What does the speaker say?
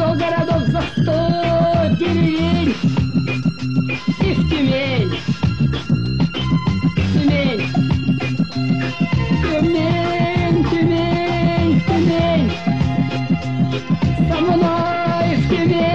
100 городов за 100 деревень. И в Тюмень. Тюмень. Тюмень, Тюмень, Тюмень. Со мной в Тюмень.